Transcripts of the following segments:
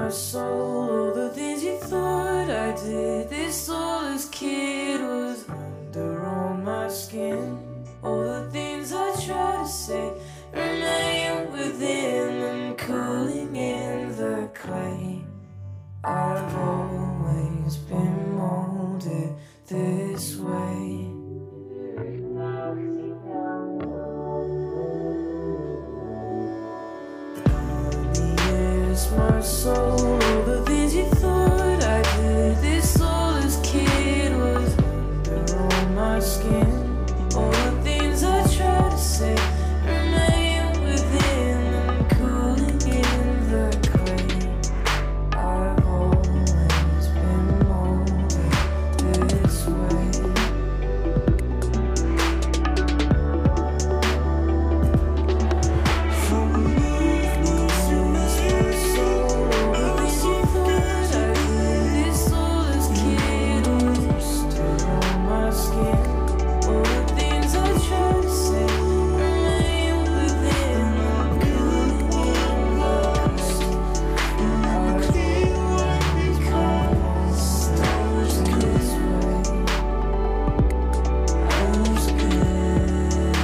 my soul. All the things you thought I did, this soulless kid was under on my skin. All the things I try to say remain within and cooling in the clay. I've always been molded this way. Yes, my soul, all the things you thought I did, this soulless kid was under on my skin. All the things I try to say remain within and cooling in the clay. I've always been molded this way. From movements in my soul, all the things you thought I did, this soulless kid was still on my skin. All the things I try to say remain within and cooling in the clay. I've always been molded this way. I was good.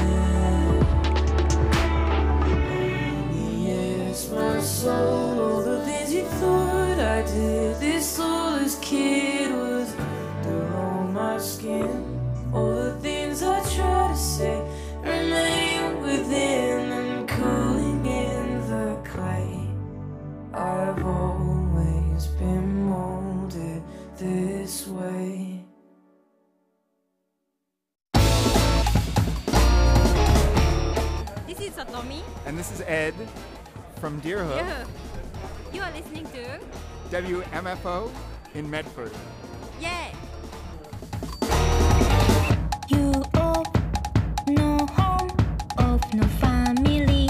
Yes, my soul, all the things you thought I did, this soulless kid was under on my skin. All the things I try to say remain within and cooling in the clay. I've always been molded this way. This is Satomi. And this is Ed from Deerhook, Yeah. You are listening to WMFO in Medford. Yeah. You of no home, of no family.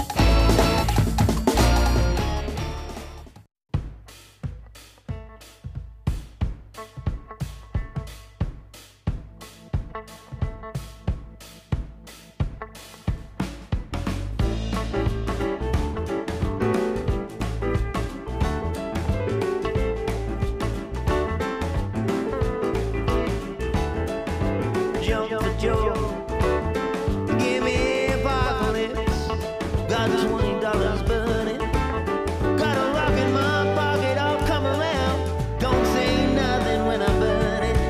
Jump for Joe. Give me apocalypse. Got $20 burning. Got a rock in my pocket. I'll come around. Don't say nothing when I burn it.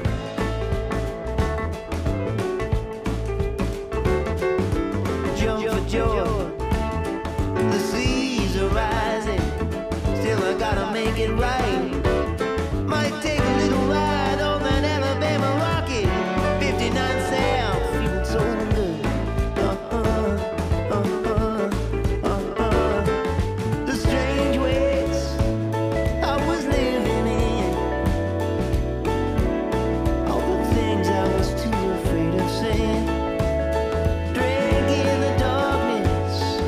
Jump for Joe. The seas are rising. Still I gotta make it right. Might take a little ride on that Alabama rocket. 59 South, feeling so good. The strange ways I was living in. All the things I was too afraid of saying. Drank in the darkness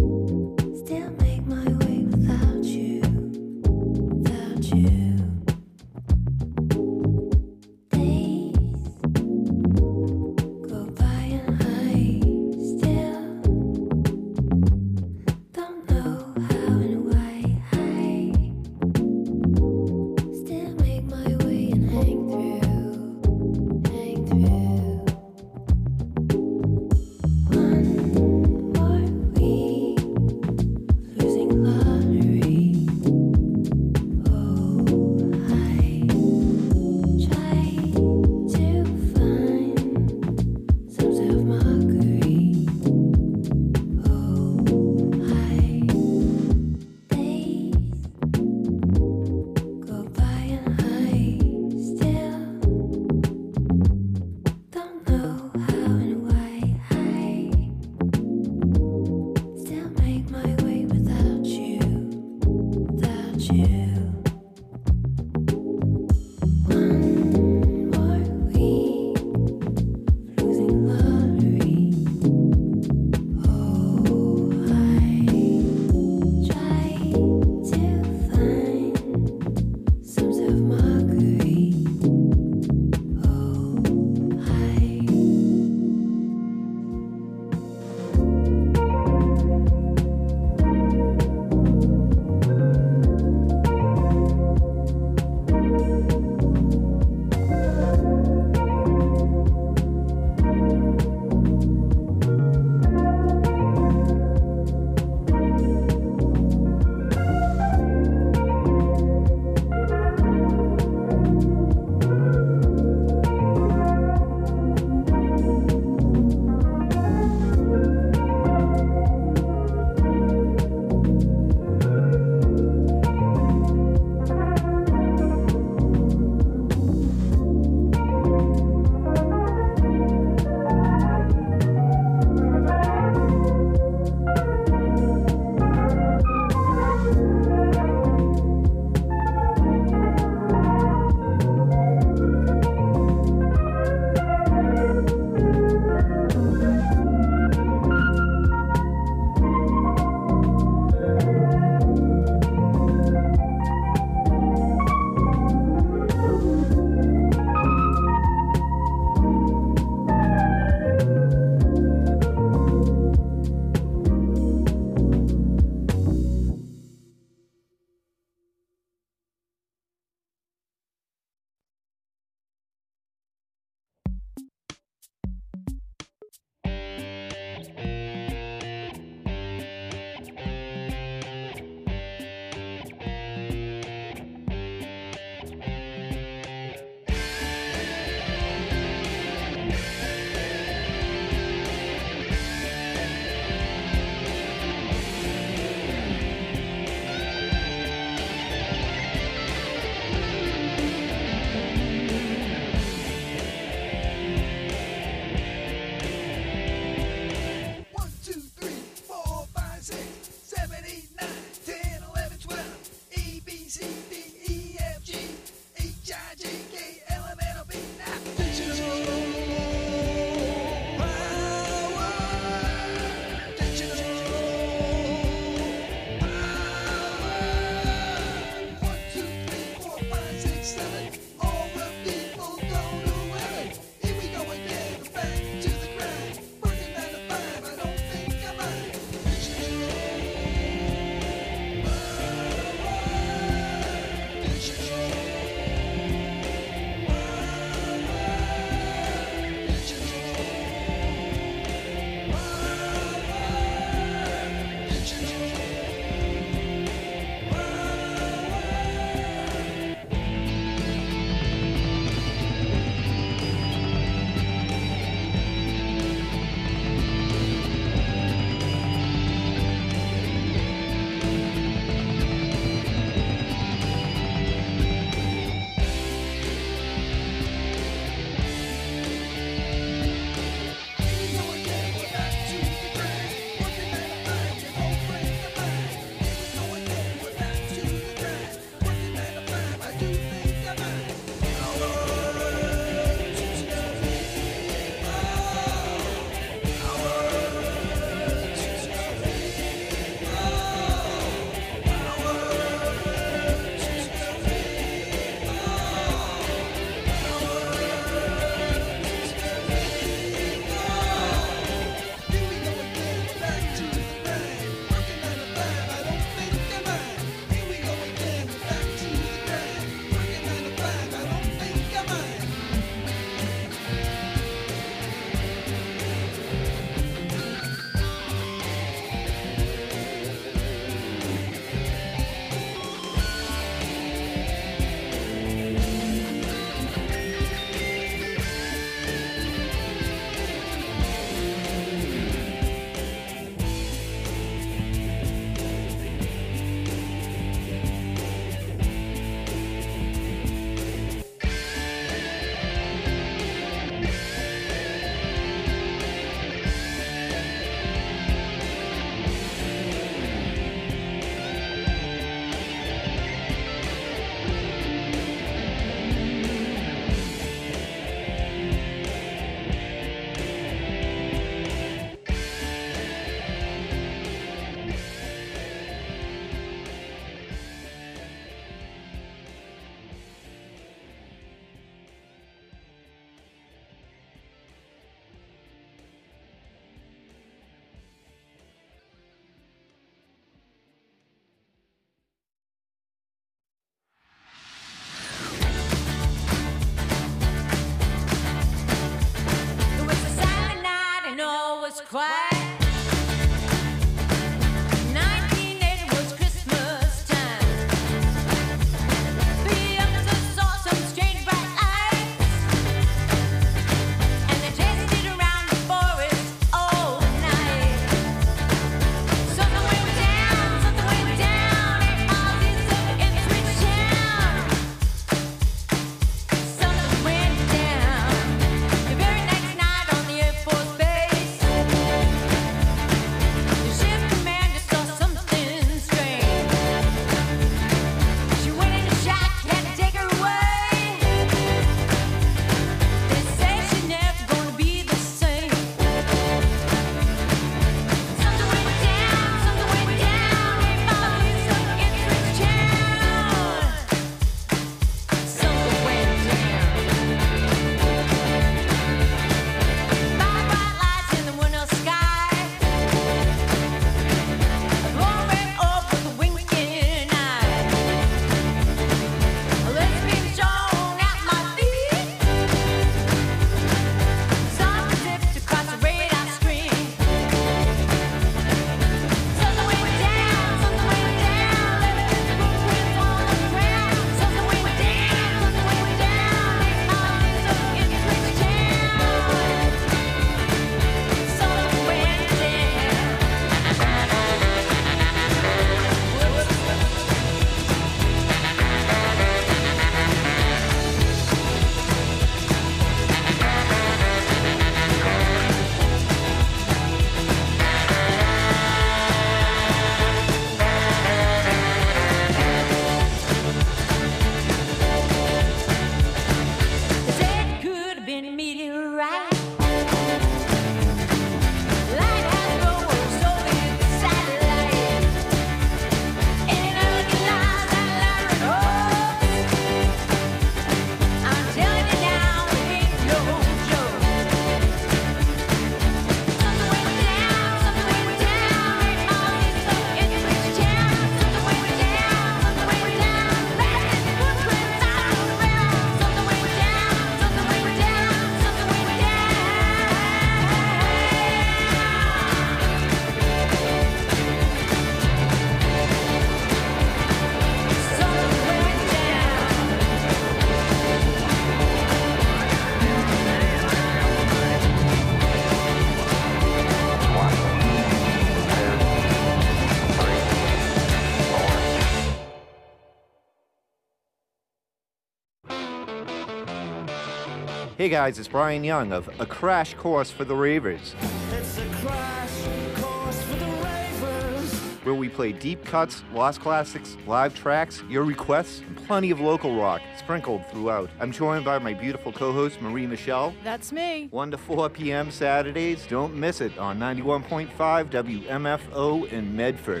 Hey guys, it's Brian Young of A Crash Course for the Ravers, It's a crash course for the ravers. where we play deep cuts, lost classics, live tracks, your requests, and plenty of local rock sprinkled throughout. I'm joined by my beautiful co-host Marie Michelle. That's me. 1 to 4 p.m. Saturdays. Don't miss it on 91.5 WMFO in Medford.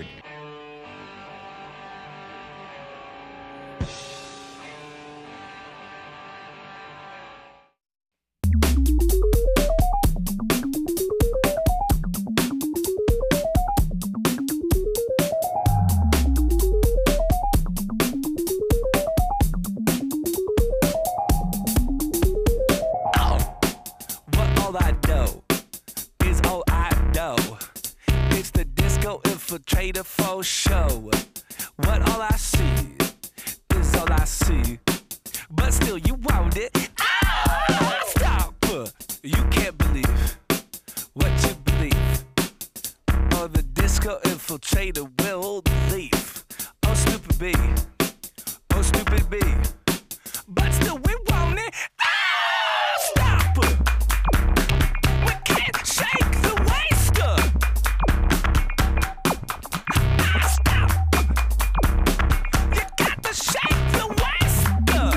What all I know is all I know. It's the disco infiltrator for show. What all I see is all I see. But still you want it. Ah, stop. You can't believe what you believe. Or the disco infiltrator will leave. Oh stupid B. Oh stupid B. But still we want it. Ah, stop. We can't shake the waster. Ah, stop. You got to shake the waster.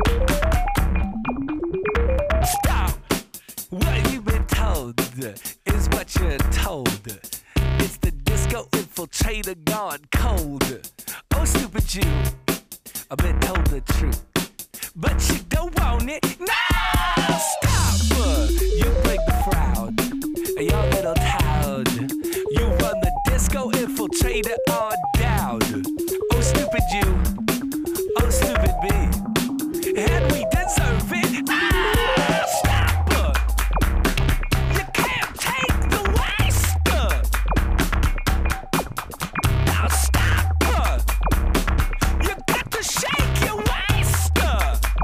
Stop. What you've been told is what you're told. It's the disco infiltrator gone cold. Oh, stupid you. I've been told the truth. But you don't want it. No! Stop! You break the crowd. Your little town. You run the disco infiltrator on down. Oh, stupid you. Oh, stupid me. And we deserve it. Ah, stop! You can't take the waster. Now stop! You got to shake your waster.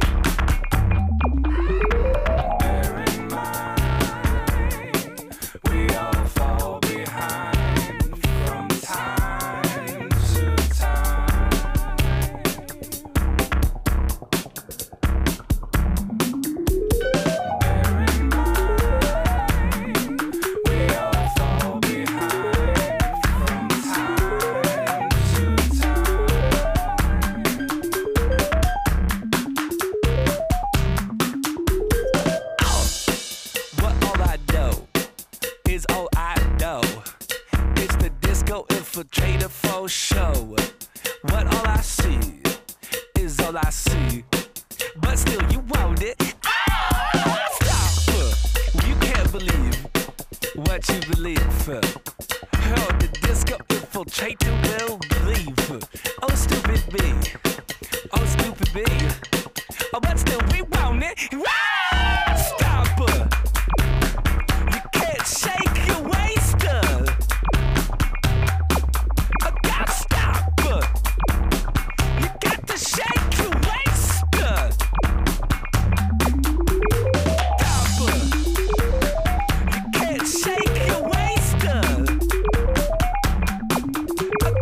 Bear in mind, we all fall behind from time to time. Bear in mind, we all fall behind from time to What all I know is all I know. It's the disco infiltrator for show. What all I see is all I see. But still you want it. Ah, stop. You can't believe what you believe. Oh, the disco infiltrator will leave. Oh, stupid me. Oh, stupid me. Oh, but still we want it. Ah, stop. You can't shake your waster. Oh, God, stop. You got to shake your waster. Stop. You can't shake your waster. Oh,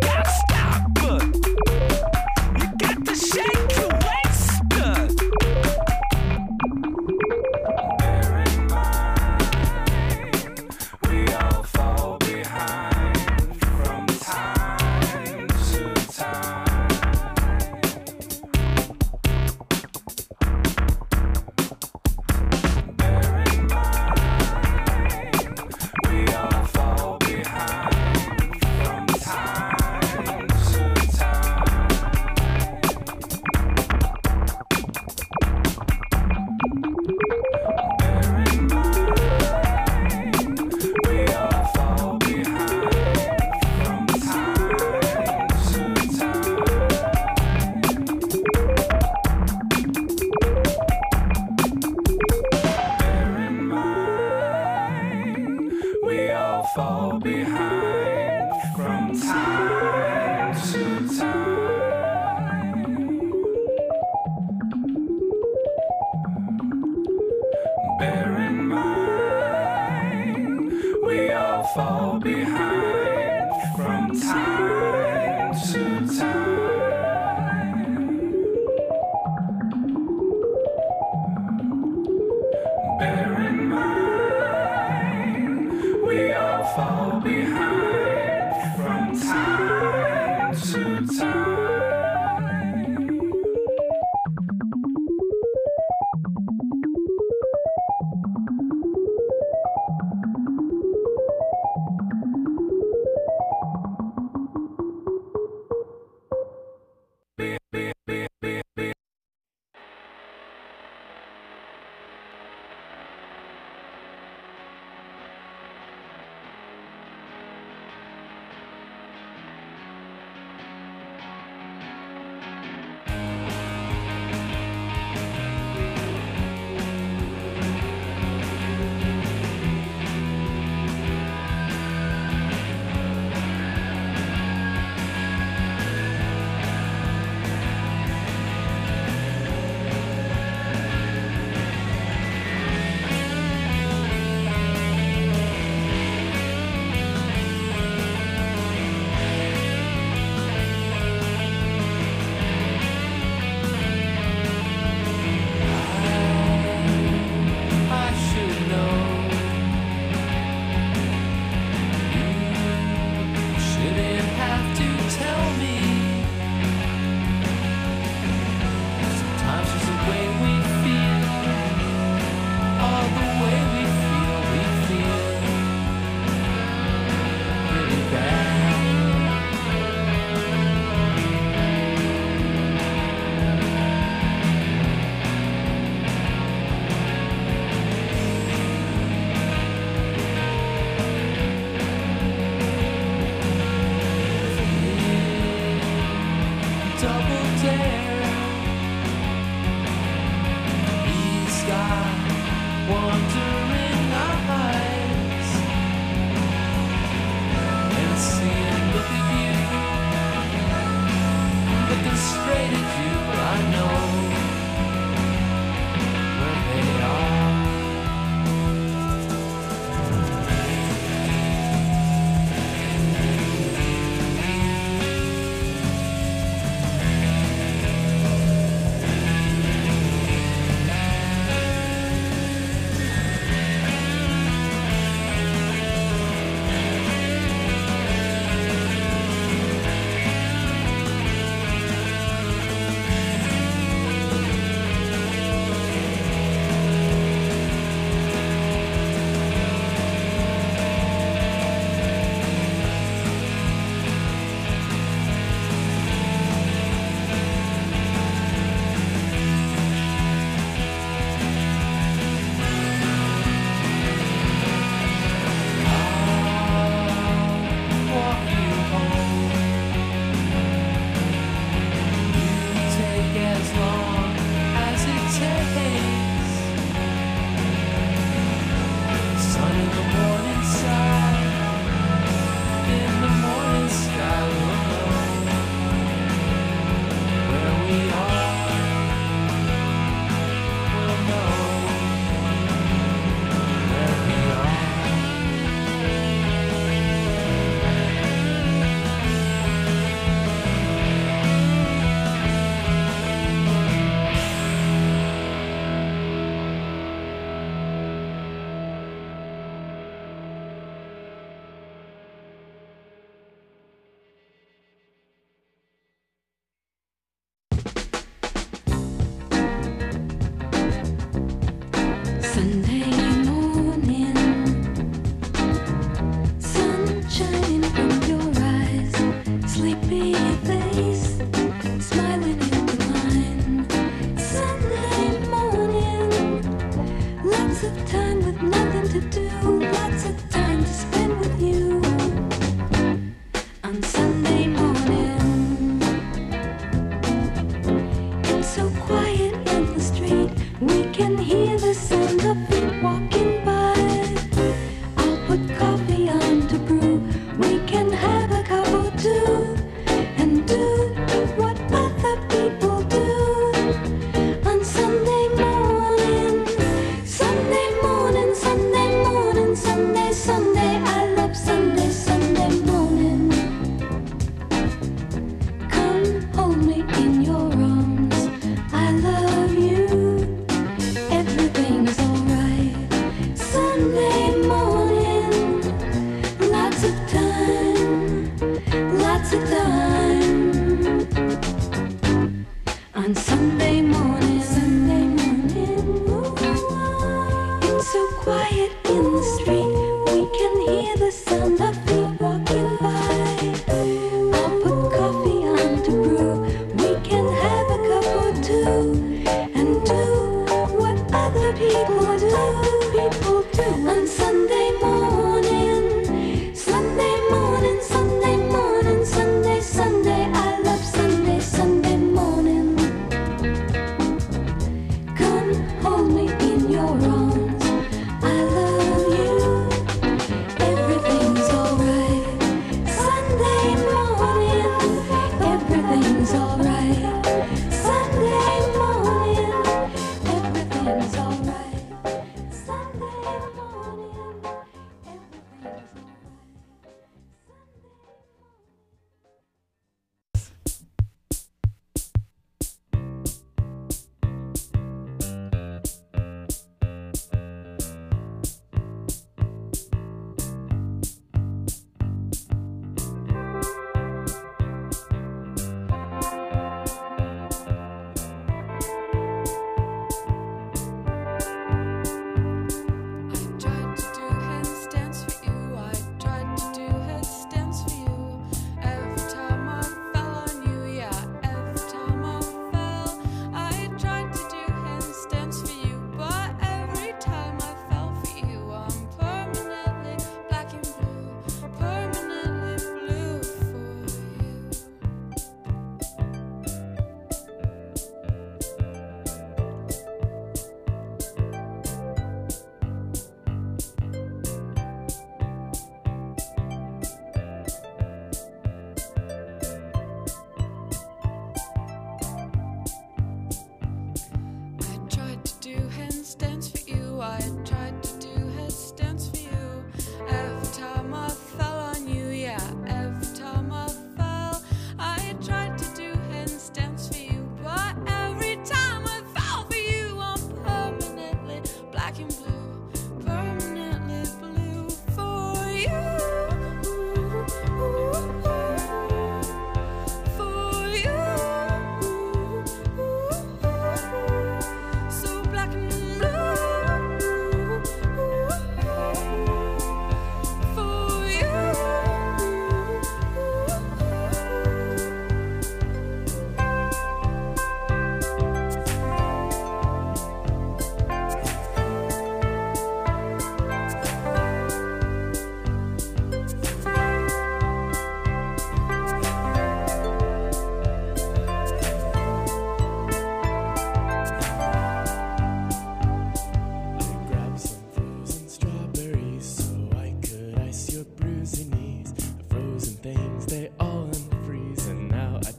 there. He's got wandering eyes, and see him look at you, looking straight at you. I know where they are. Sunday morning, sun shining from your eyes, sleepy face, smiling in the line. Sunday morning, lots of time with nothing to do, lots of time to spend with you. On Sunday morning, it's so quiet in the street, we can hear the sound of feet walking by. I'll put coffee on to brew, we can have a cup or two, and do what other people do. On Sunday morning, Sunday morning, Sunday morning, Sunday, Sunday, I love Sunday, Sunday morning.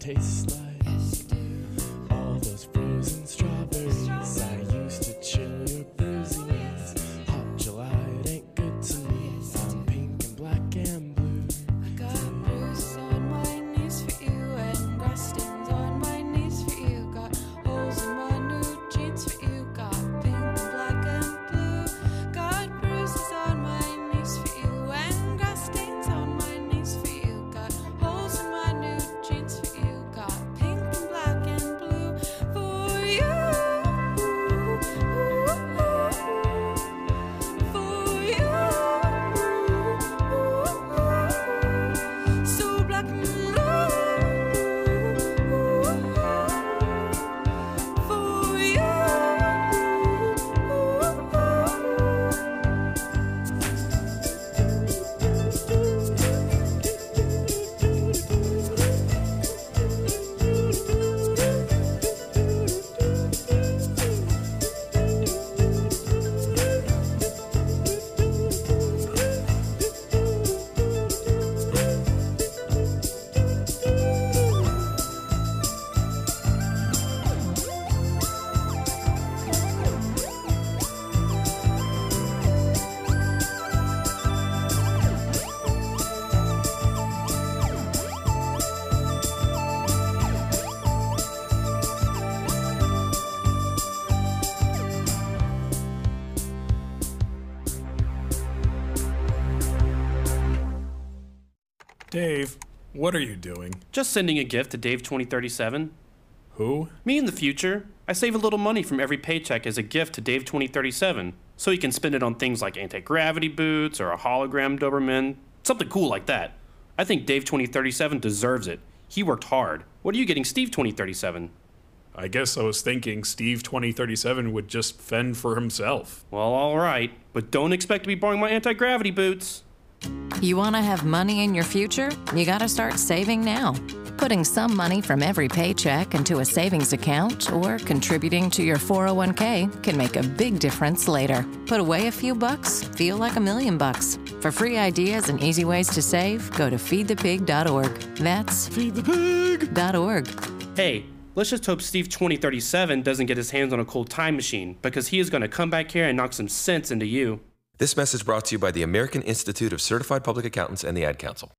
taste like? All those frozen strawberries. I used to chill your bruisiness. Hot July, it ain't good to me. I'm pink and black and blue. I got bruises on my knees for you and grass stains on my knees for you. Got holes in my new jeans for you. Got pink and black and blue. Got bruises on my knees for you and grass stains on my knees for you. Got holes in my new jeans for you. Got pink and black and blue for you. For you. So black and blue for you. Dave, what are you doing? Just sending a gift to Dave 2037. Who? Me in the future. I save a little money from every paycheck as a gift to Dave 2037, so he can spend it on things like anti-gravity boots or a hologram Doberman, something cool like that. I think Dave 2037 deserves it. He worked hard. What are you getting Steve 2037? I guess I was thinking Steve 2037 would just fend for himself. Well, all right, but don't expect to be borrowing my anti-gravity boots. You want to have money in your future? You got to start saving now. Putting some money from every paycheck into a savings account or contributing to your 401k can make a big difference later. Put away a few bucks, feel like $1 million. For free ideas and easy ways to save, go to feedthepig.org. That's feedthepig.org. Hey, let's just hope Steve 2037 doesn't get his hands on a cold time machine, because he is going to come back here and knock some sense into you. This message brought to you by the American Institute of Certified Public Accountants and the Ad Council.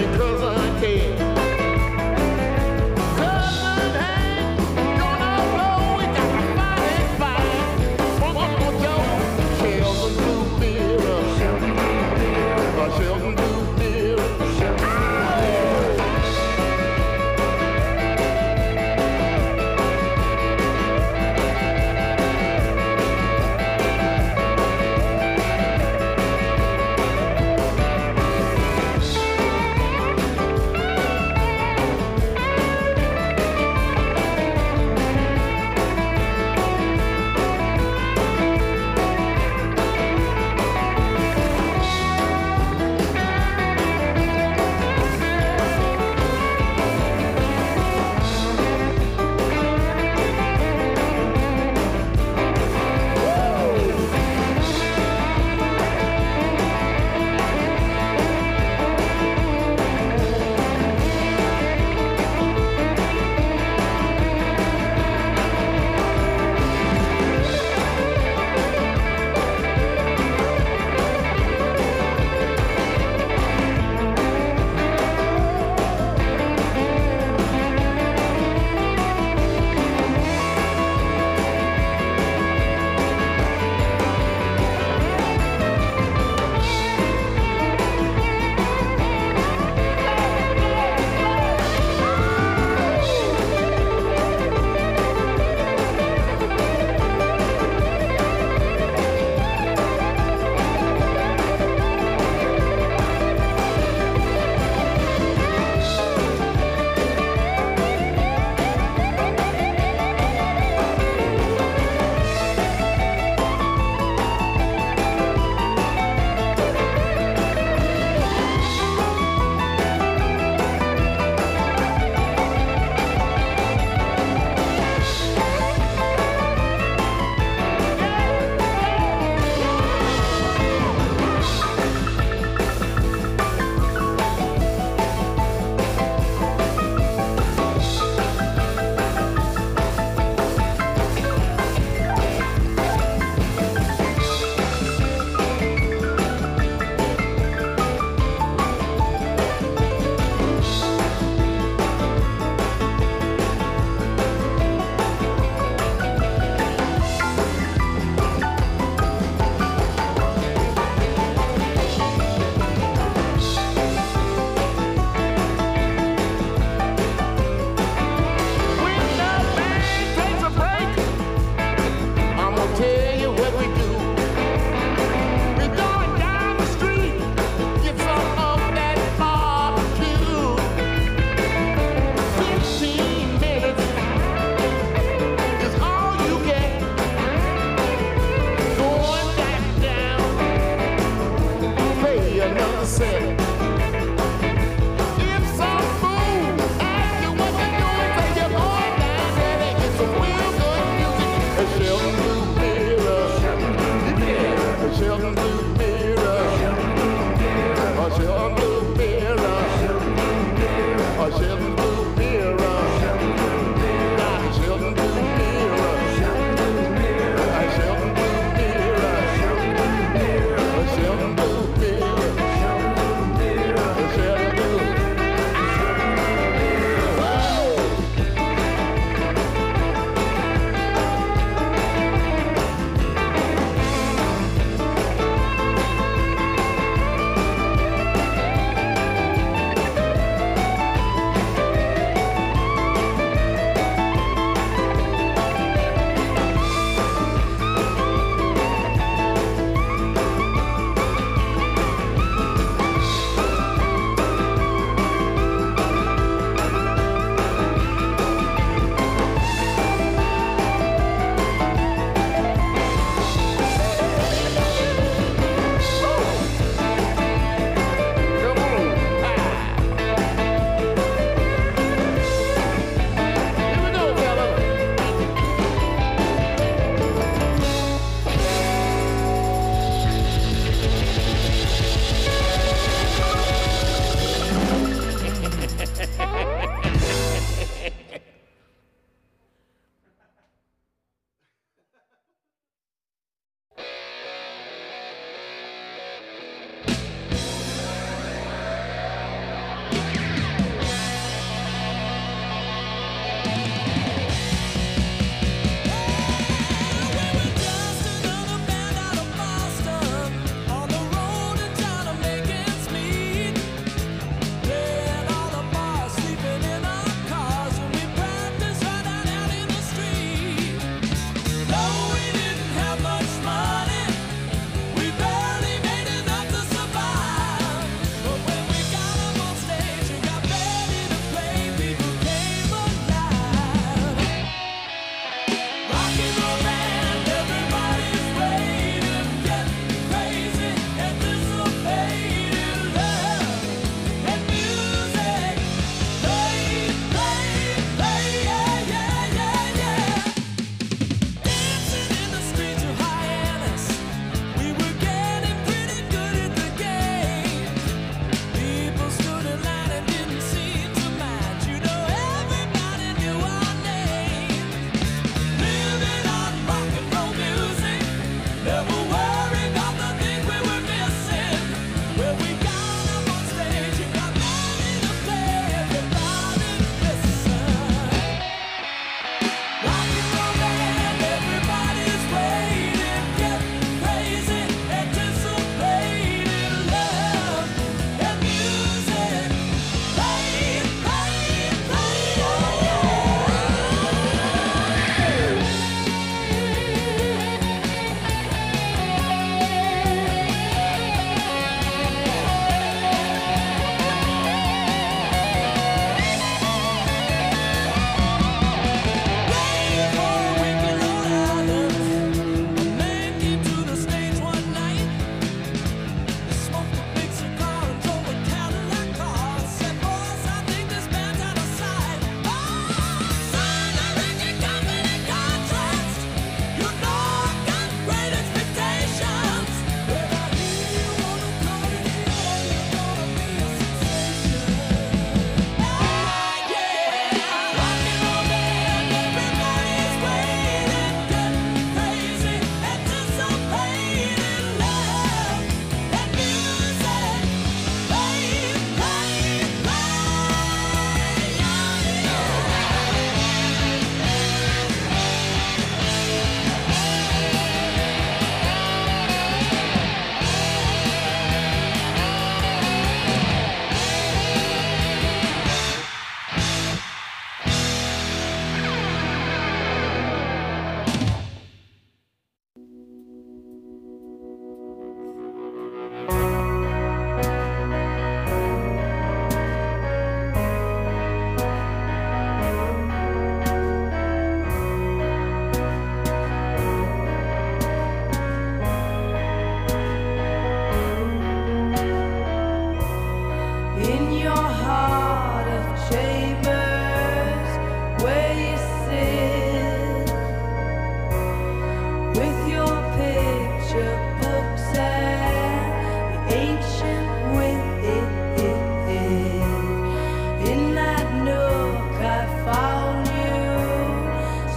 Cousin Hank, gonna blow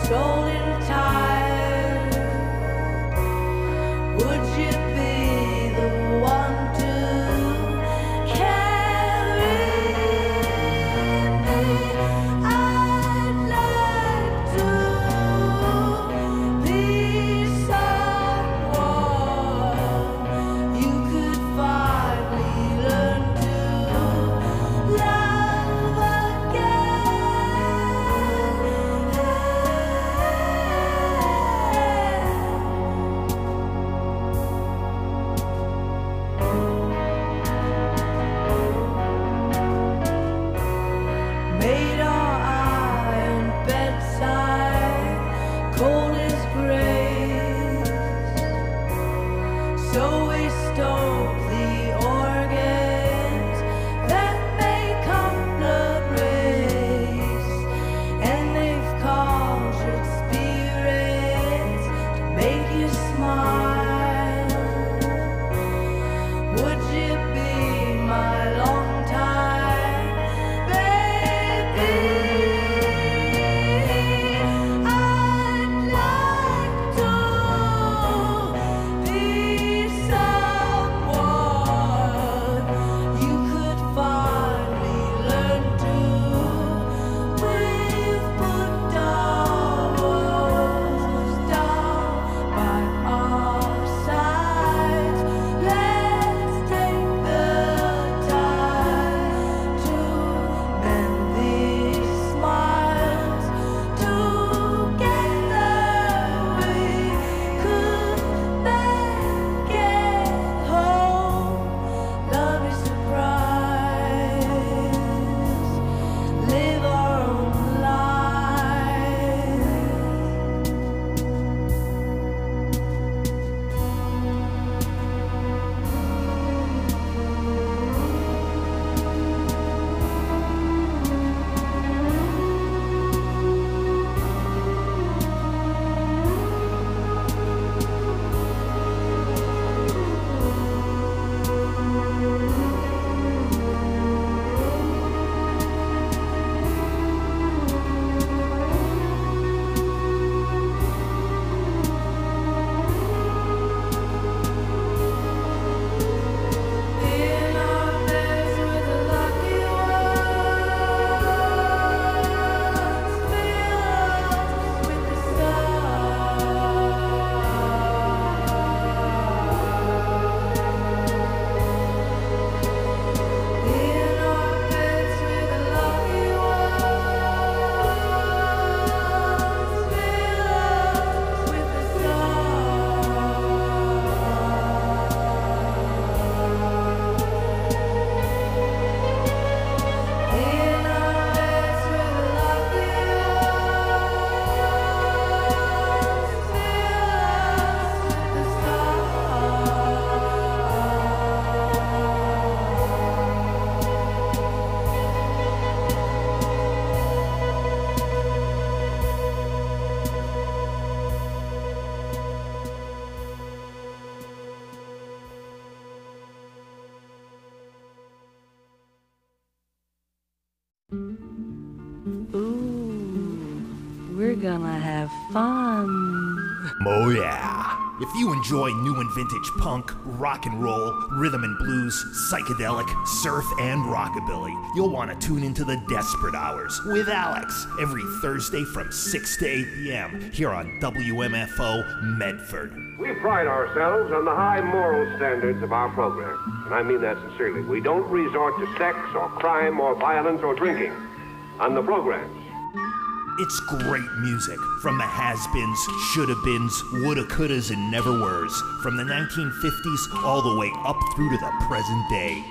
rolling tide. Would you be the one to carry me? I'd like to be someone you could finally learn to love made our iron bedside cold as grace. So we stole the organs that make our blood race, and they've conjured spirits to make you smile. Would you be my long time baby? I'd like to be someone you could finally learn to. We've put our walls down by our sides. Let's take the time to mend these smiles. Together we could make it home. Love is surprise. Live our own lives. In our beds with the lucky ones, filled with the stars. In our beds with the lucky ones, filled with the In our beds with the lucky ones, filled with the Ooh, we're gonna have fun. Oh yeah. If you enjoy new and vintage punk, rock and roll, rhythm and blues, psychedelic, surf, and rockabilly, you'll want to tune into the Desperate Hours with Alex every Thursday from 6 to 8 p.m. here on WMFO Medford. We pride ourselves on the high moral standards of our program, and I mean that sincerely. We don't resort to sex or crime or violence or drinking on the programs. It's great music from the has-beens, shoulda-beens, woulda, couldas, and never-weres, from the 1950s all the way up through to the present day.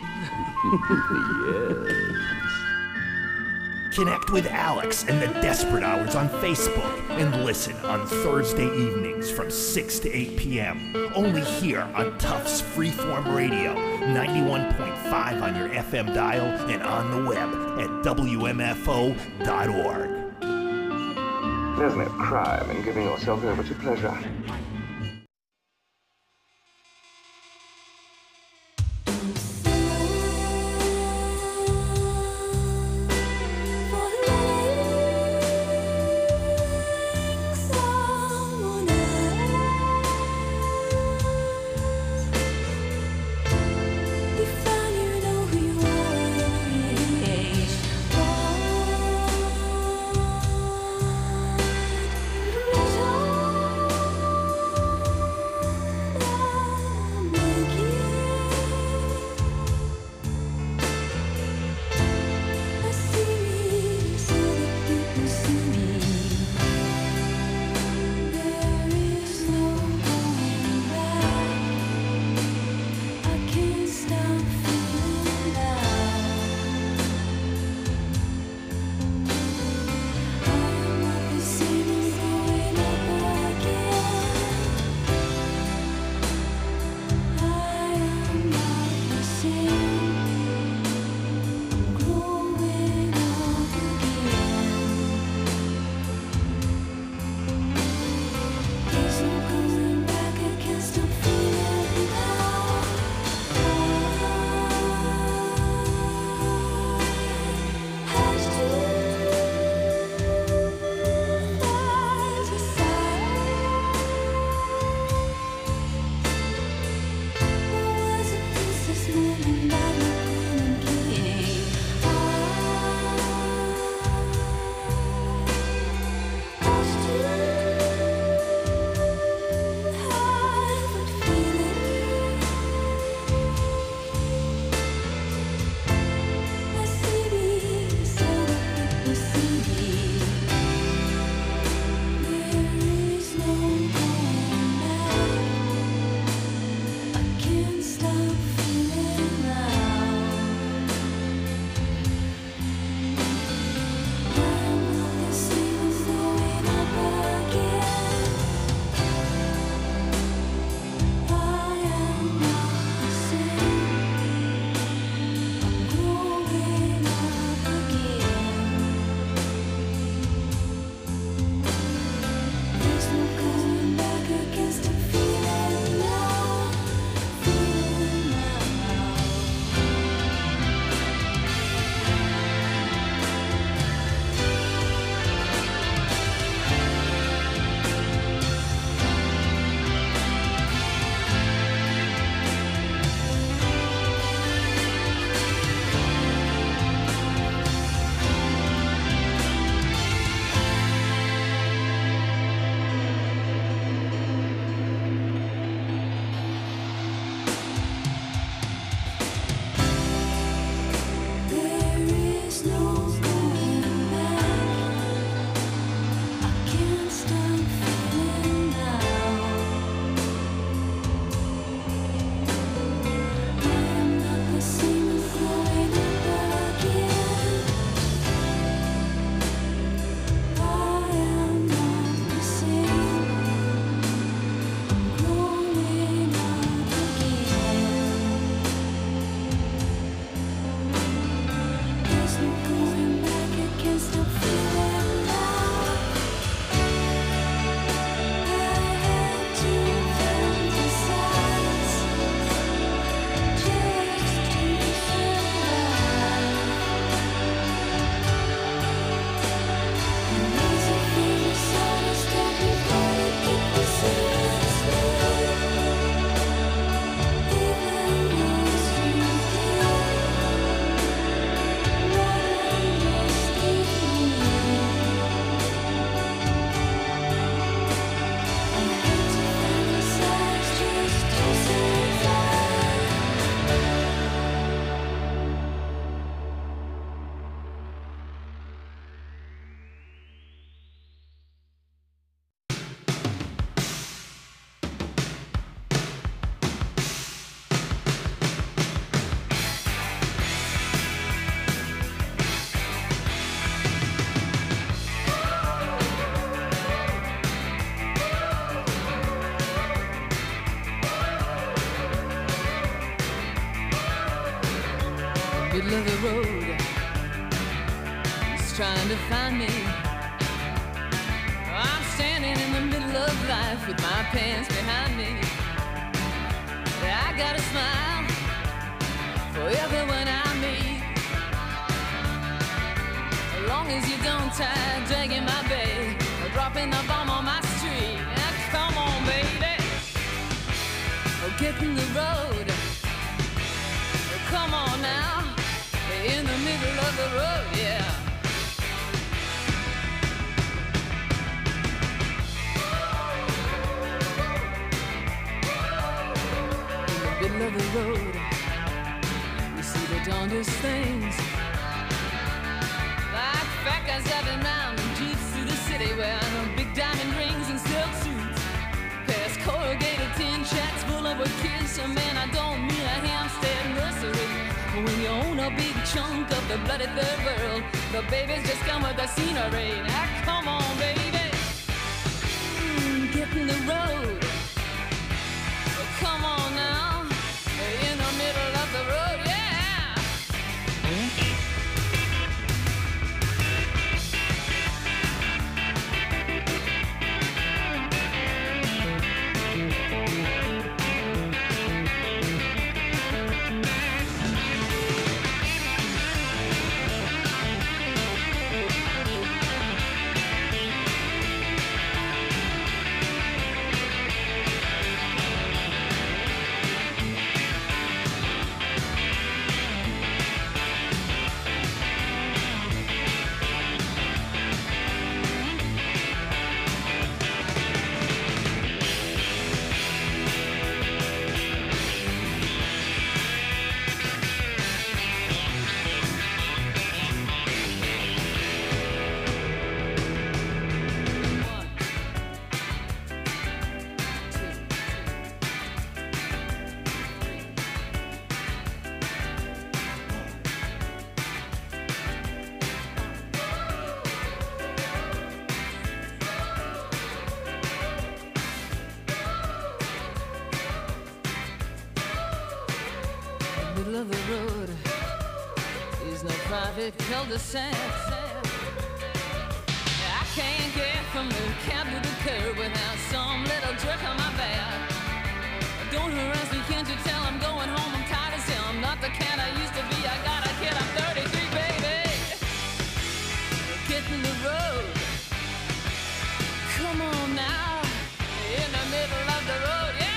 Yes. Connect with Alex and the Desperate Hours on Facebook and listen on Thursday evenings from 6 to 8 p.m. Only here on Tufts Freeform Radio, 91.5 on your FM dial and on the web at WMFO.org. There's no crime in giving yourself over to pleasure. middle of the road. He's trying to find me. I'm standing in the middle of life with my pants behind me. I got a smile for everyone I meet. As long as you don't try dragging my bag or dropping the bomb on my street. Now, come on, baby. Oh, get in the road. Oh, come on now. In the middle of the road, yeah. Middle of the road, you see the darndest things, like fat guys driving round in jeeps through the city wearing big diamond rings and silk suits, past corrugated tin shacks full of kids. So man, I don't mean a Hampstead nursery. When you own a big chunk of the bloody third world, the babies just come with the scenery. Now come on, baby, get in the road. Oh, come on now. In the middle of the road, yeah. Middle of the road is no private cul-de-sac. I can't get from the cab to the curb without some little jerk on my back. Don't harass me, can't you tell I'm going home? I'm tired as hell. I'm not the cat I used to be. I got a kid, I'm 33, baby. Get in the road. Come on now. In the middle of the road, yeah.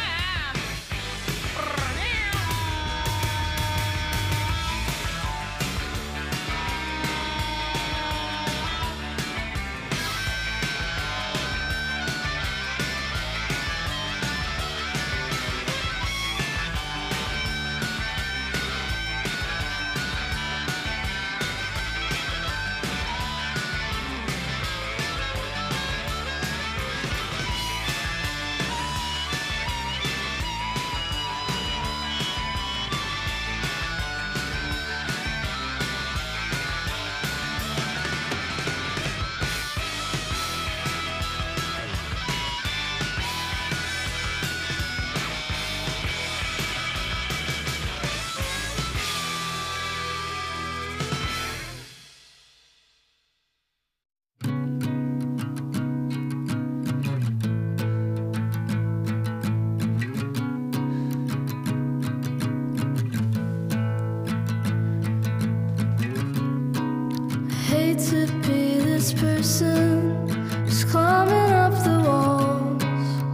Hate to be this person who's climbing up the walls.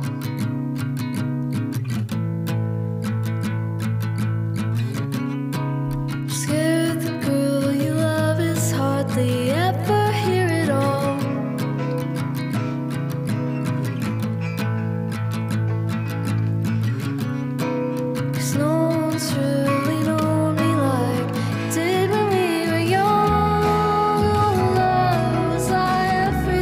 Scared the girl you love is hardly ever hear it all. Cause no one's really known me like you did when we were young. Love was like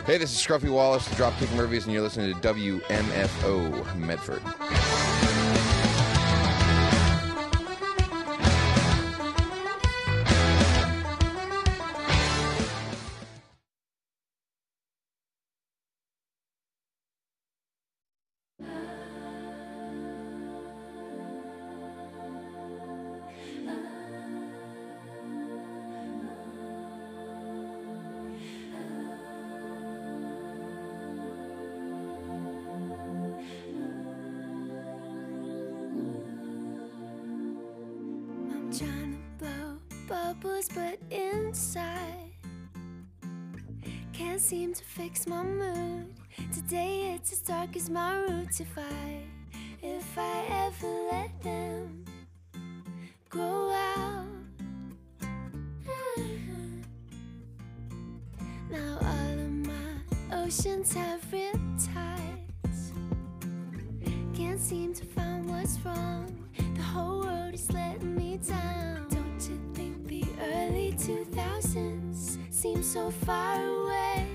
Hey, this is Scruffy Wallace, the Dropkick Murphys, and you're listening to WMFO Medford. Trying to blow bubbles, but inside can't seem to fix my mood. Today it's as dark as my roots. If I ever let them grow out. Now all of my oceans have riptides. Can't seem to find what's wrong. The whole world is letting me down. Don't you think the early 2000s seem so far away?